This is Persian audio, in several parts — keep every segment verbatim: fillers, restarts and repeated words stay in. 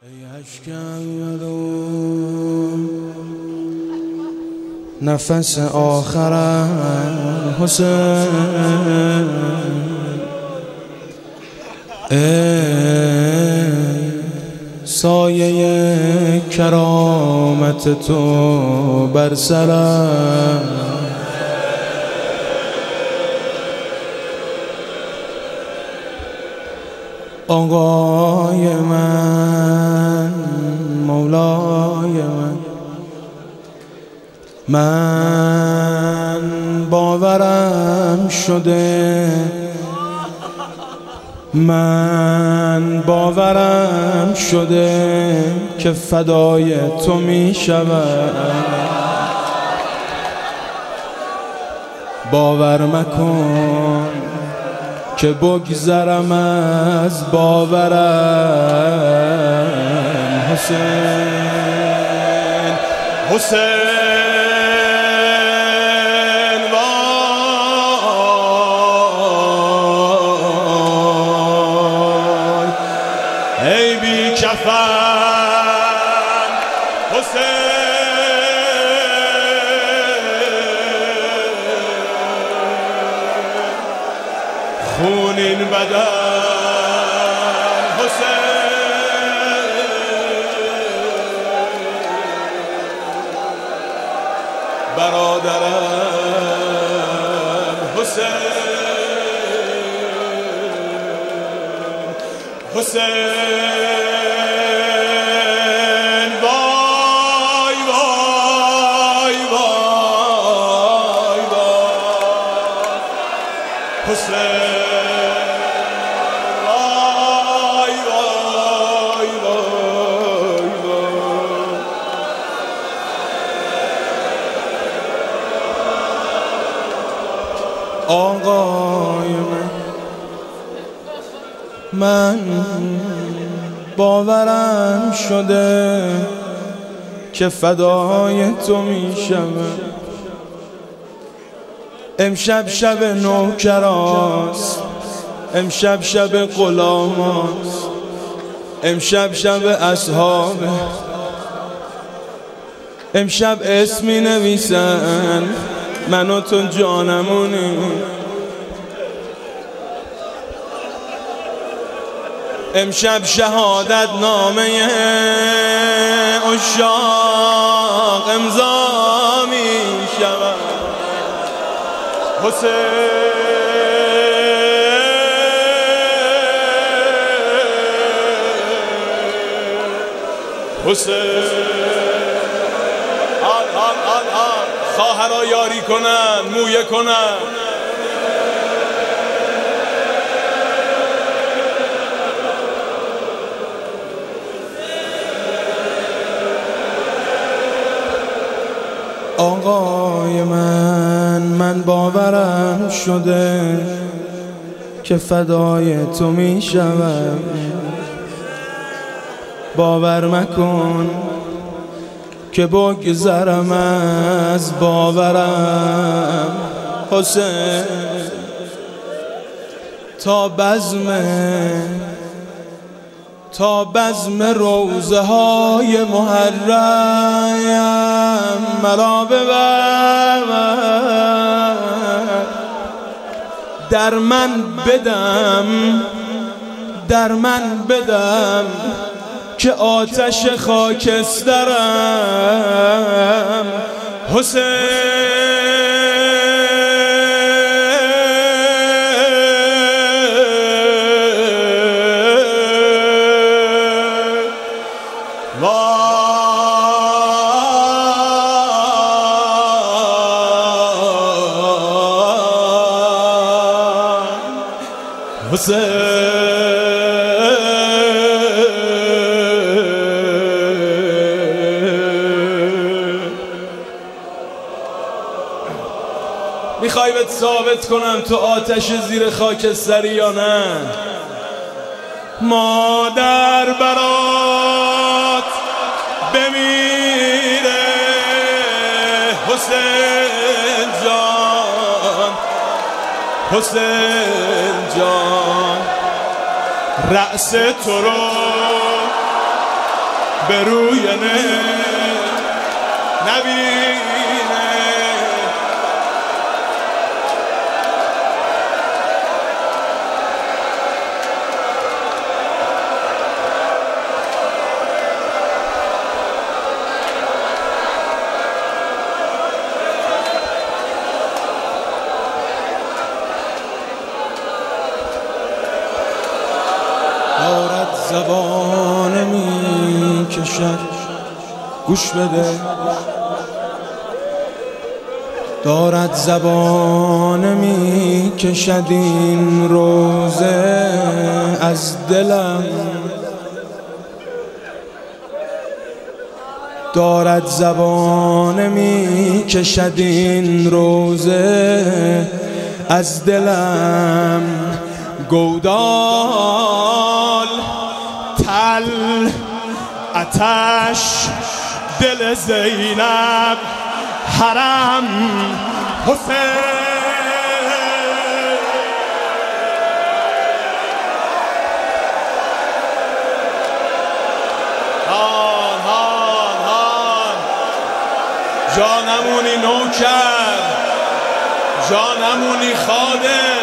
ای اشکم نفس آخرم حسین، ای سایه کرامت تو بر سرم، آقای من مولای من. من باورم شده، من باورم شده که فدای تو می شوم. باور مکن که بگذرم از باورم. حسین حسین وای ای بی کفن حسین، خونین بدن حسین، برادرم حسین، حسین وای وای وای وای حسین وای وای وای وای. آقای من، من باورم شده که فدای تو می شوم. امشب شب نوکراست، امشب شب غلاماست، امشب شب اصحابه، امشب اسمی نویسن من و تو جانمونی. امشب شهادت نامه عشاق امضا می شود. حسین حسین آل آل آل آل خواهرها یاری کنن، مویه کنن. آقای من، من باورم شده که فدای تو می شوم. باور مکن که بگذرم از باورم. حسین تا بزم تا بزم روزه های محرم مرا ببر، در من بدم در من بدم که آتش خاکسترم. حسین میخوای بهت ثابت کنم تو آتش زیر خاکستری یا نه؟ مادر برات بمیره حسین جان، حسین جان رأس تو رو به روی نه نبینه. دارد زبان می کشد، گوش بده، دارد زبان می کشد این روزه از دلم، دارد زبان می کشد این روزه از دلم. گودال تل آتش دل زینب حرم حسین. هان هان هان جانمونی نوکر، جانمونی خادم.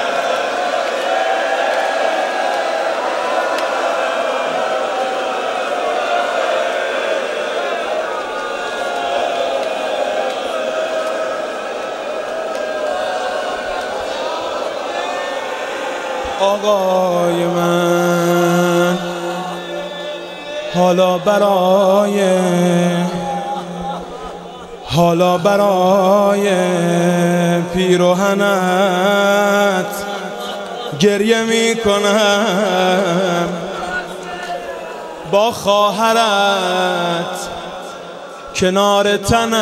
آقای من حالا برای حالا برای پیراهنت گریه می کنم، با خواهرت کنار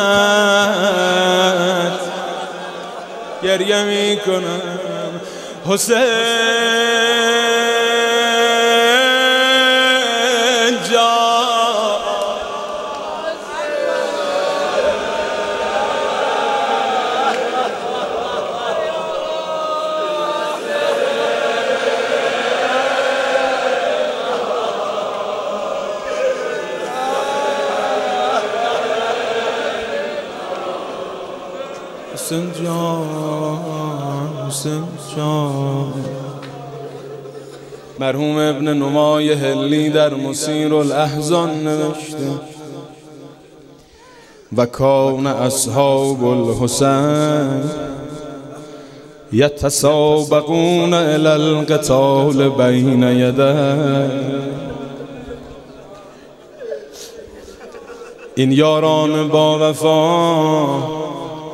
تنت گریه می کنم. حسین جان حسین جان حسین جان. مرحوم ابن نمای هلی در مسیر الاحزان نوشته و کان اصحاب الحسین یتسابقون الی القتال بین یدیه. این یاران با وفا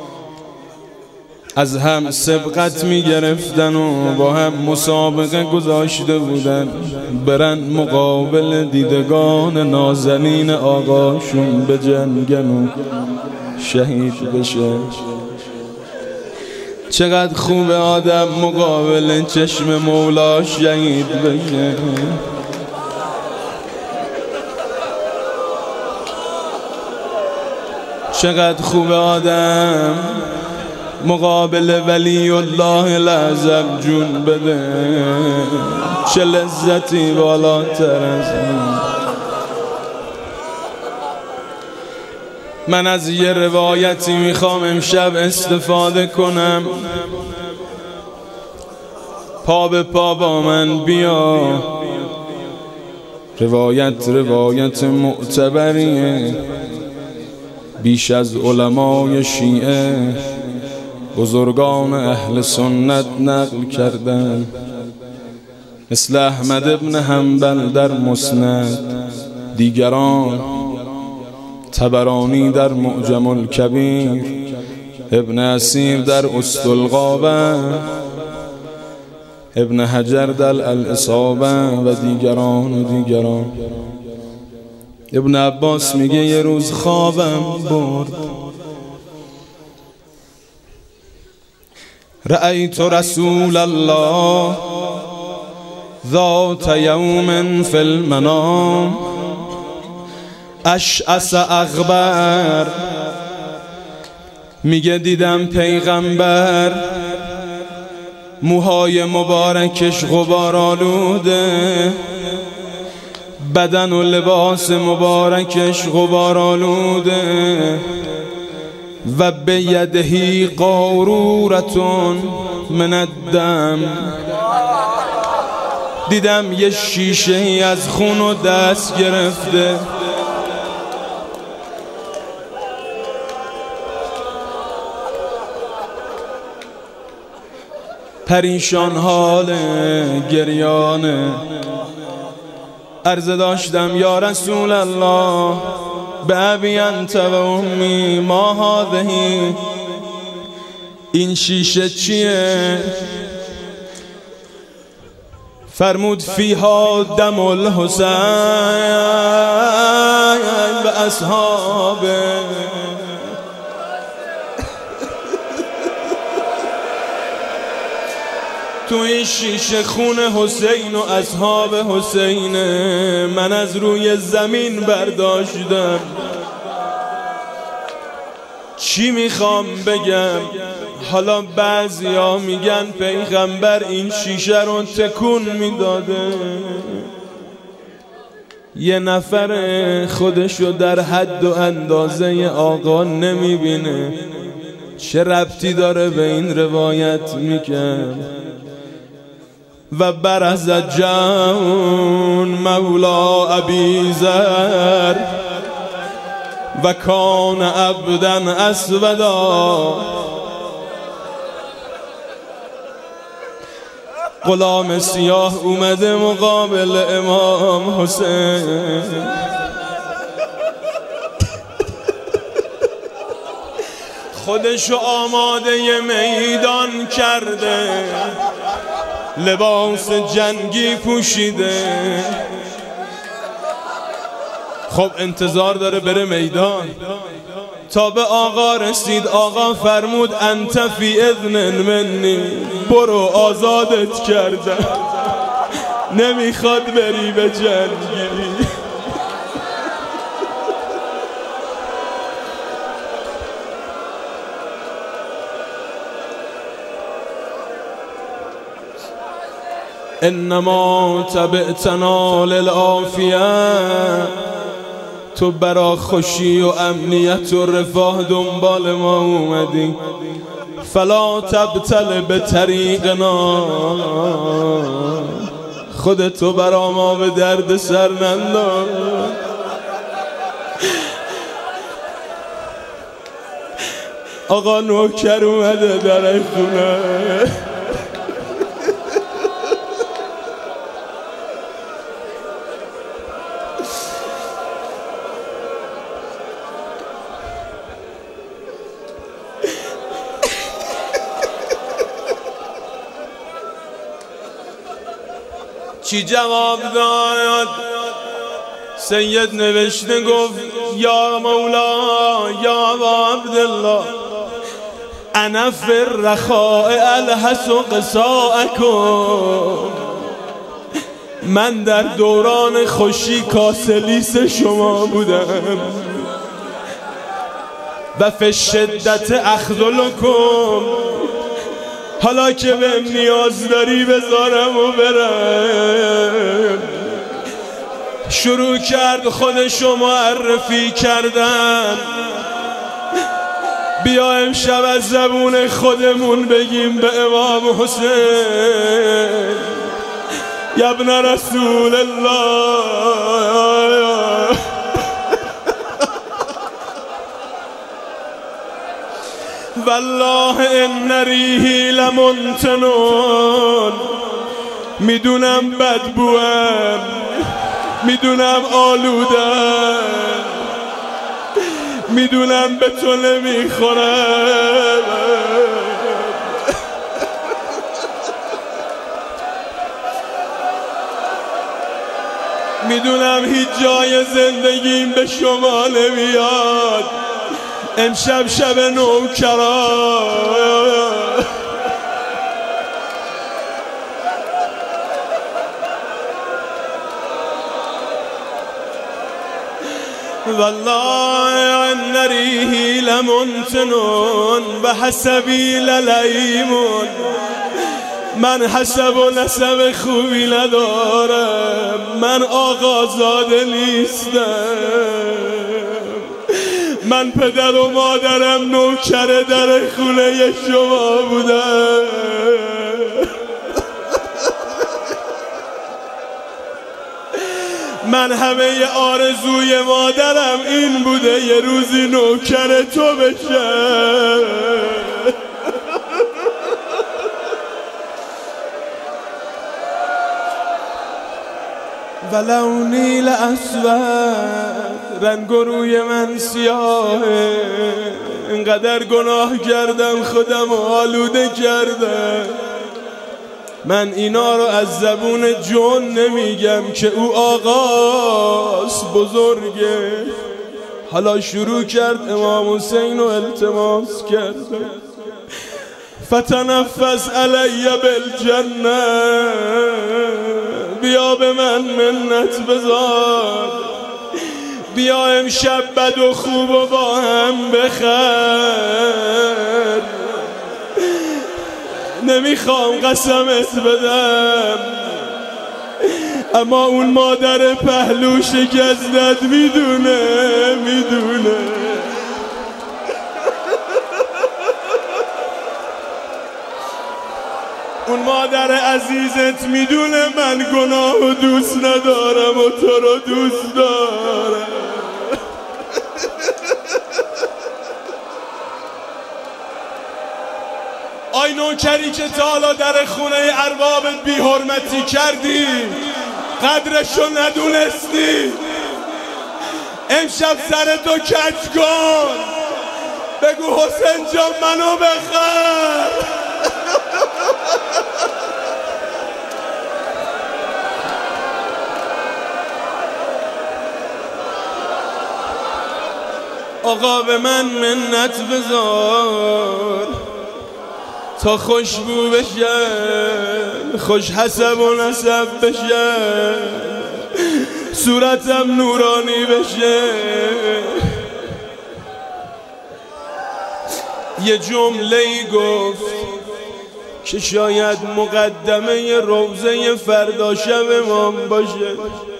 از هم سبقت می گرفتن و با هم مسابقه گذاشته بودن برن مقابل دیدگان نازنین آقاشون به جنگن و شهید بشه. چقدر خوب آدم مقابل چشم مولاش شهید بشه. چقدر خوب آدم مقابل ولی الله الاعظم جون بده. چه لذتی بالاتر از این. من از یه روایتی میخوام امشب استفاده کنم، پا به پا با من بیا. روایت روایت معتبریه، بیش از علمای شیعه بزرگان اهل سنت نقل کردن، مثل احمد ابن حنبل در مسند، دیگران طبرانی در معجم الکبیر، ابن اسیر در اسطلغابه، ابن حجر در الاصابه و دیگران و دیگران. ابن عباس میگه یه روز خوابم برد، رأیت رسول الله ذات یوم فی المنام اشعث اغبر. میگه دیدم پیغمبر موهای مبارکش غبار آلوده، بدن و لباس مبارکش غبار آلوده و به یدهی قارورتون من الدم. دیدم یه شیشه ای از خون و دست گرفته، پریشان حال گریانه. عرض داشتم یا رسول الله به ابی انت و امی ما هذه، این شیشه چیه؟ فرمود فیها دم الحسین و اصحابه. تو این شیشه خون حسین و اصحاب حسین من از روی زمین برداشتم. چی میخوام بگم؟ حالا بعضیا میگن پیغمبر این شیشه رو تکون میداده، یه نفر خودشو در حد و اندازه آقا نمیبینه، چه ربطی داره به این روایت میگم؟ و برز جون مولا ابی ذر و کان عبدا اسودا، غلام سیاه اومده مقابل امام حسین. خودشو آماده میدان کرده، لباس جنگی پوشیده. خب انتظار داره بره میدان. تا به آقا رسید، آقا فرمود انت فی اذن منی، برو آزادت کردم، نمیخواد بری به جنگی. انما تبعتنا للعافیه، تو برا خوشی و امنیت و رفاه دنبال ما اومدی. فلا تبتل به طریقنا، خودتو برا ما به درد سر ننداز. آقا نوکر اومده در خونه، چی جواب داد؟ سید نوشته گفت یا مولا یا عبدالله انا فی الرخاء الحس قصاءکم، من در دوران خوشی کاسلیس شما بودم. و فی الشدت اخذلکم، حالا که بهم نیاز داری بذارم و برم. شروع کرد خودشو معرفی کردن. بیا امشب از زبون خودمون بگیم به امام حسین یا ابن رسول الله، والله ان ریحی لمنتنون، میدونم بدبوام، میدونم آلودم، میدونم به تو نمیخورم، میدونم هیچ جای زندگیم به شما نمیاد. امشب شب نوکران، والله ان ریحی لمنتنون و حسبی للیمون، من حسب و نسب خوبی ندارم، من آقازاده نیستم، من پدر و مادرم نوکر در خونه شما بودم. من همه آرزوی مادرم این بوده یه روزی نوکر تو بشم. ولو نیل اسود، رنگ روی من سیاهه، اینقدر گناه کردم خودم آلوده کردم. من اینا رو از زبون جون نمیگم که او آقاست بزرگه. حالا شروع کرد امام حسین رو التماس کرد، فتنفس علی بالجنه، بیا به من منت بذار، بیا امشب بد و خوب و با هم بخر. نمیخوام قسمت بدم، اما اون مادر پهلو شکستت میدونه میدونه. اون مادر عزیزت میدونه من گناه و دوست ندارم و تو رو دوست دارم. آی نوکری که تا حالا در خونه اربابت بی حرمتی کردی، قدرشو ندونستی، امشب سرتو کج کن، بگو حسین جان منو بخر. آقا به من منت بذار تا خوشبو بشم، خوش حسب و نسب بشم، صورتم نورانی بشه. یه جمله ای گفت که شاید مقدمه روزه فردا شب امام باشه.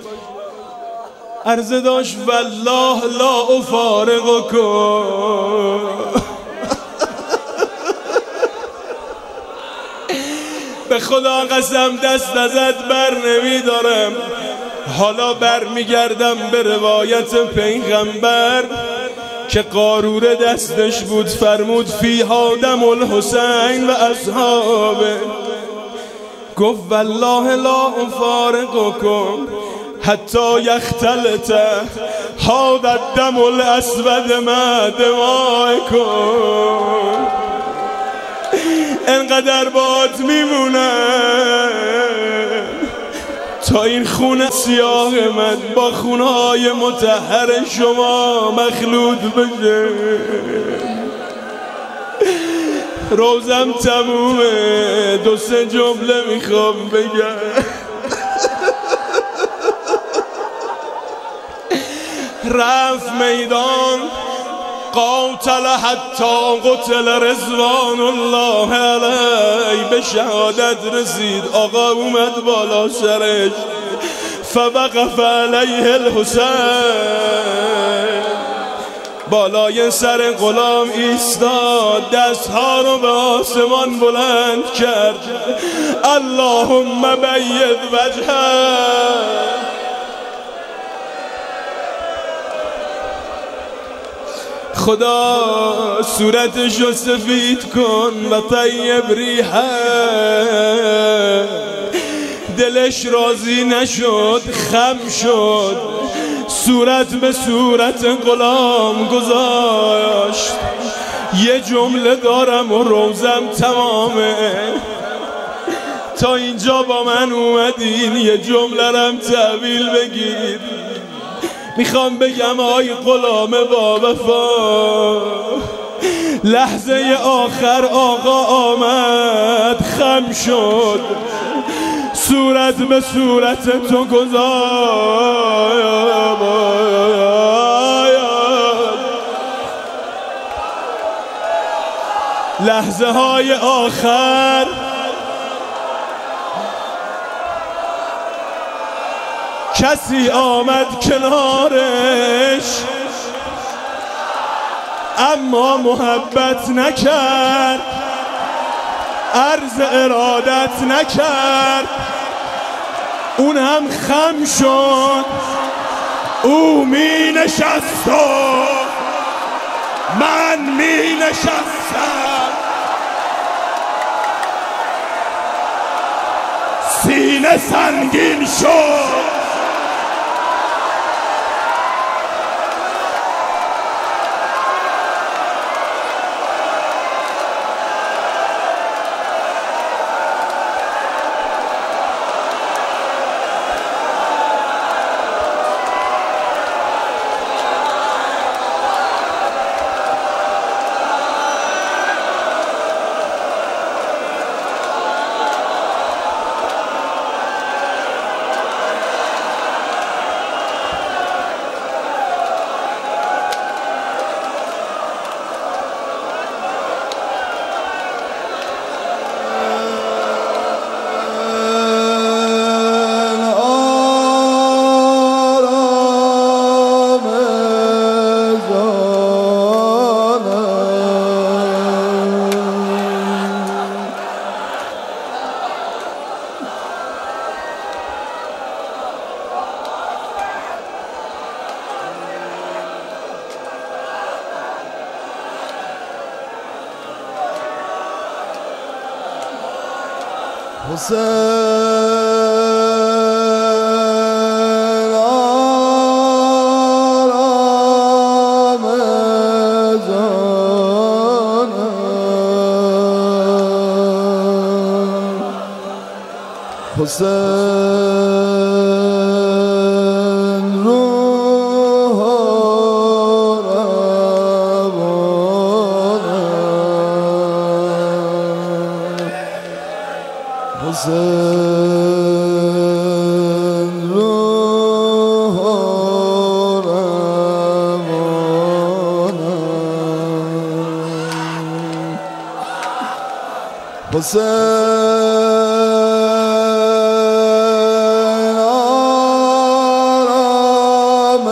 عرضه داشت والله لا افارقکم، به خدا قسم دست ازت بر نمیدارم. حالا بر میگردم به روایت پیغمبر که قاروره دستش بود، فرمود فیها دم الحسین و اصحابه. گفت والله لا افارقکم حتی یختلط هذا الدم الاسود مع دمائکم. انقدر باهات میمونم تا این خون سیاه من با خونهای مطهر شما مخلوط بشه. روزم تمومه، دو سه جمله میخوام بگم. رفت میدان قاتل حتی قتل رضوان الله علیه، به شهادت رسید. آقا اومد بالا سرش، فوقف علیه الحسین، بالای سر غلام ایستاد، دستها رو به آسمان بلند کرد. اللهم بید وجهه، خدا صورتشو سفید کن و طیب ریحه. دلش راضی نشد، خم شد، صورت به صورت غلام گذاشت. یه جمله دارم و روزم تمامه، تا اینجا با من اومدین یه جمله رم تحویل بگیر. میخوام بگم آی غلام با وفا، لحظه آخر آقا آمد، خم شد، صورت به صورت تو گذاشت. لحظه های آخر کسی آمد کنارش اما محبت نکرد، عرض ارادت نکرد، اون هم خم شد. او می نشست و من می نشستم، سینه سنگین شد. حسین آرام جانم، حسین روح حسین روح روانم، حسین آرام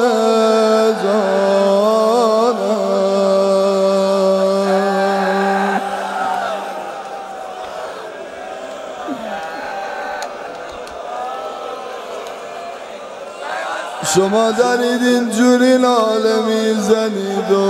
جانم. شما دارید اینجوری ناله میزنید و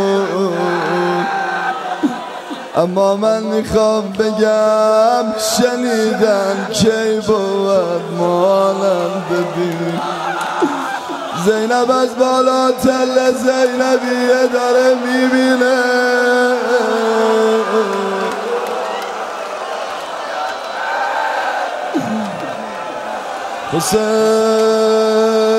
اما من میخوام بگم شنیدم کی بود مانند ببین. زینب از بالا تل زینبیه داره میبینه، حسین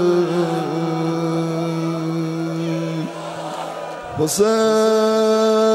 حسین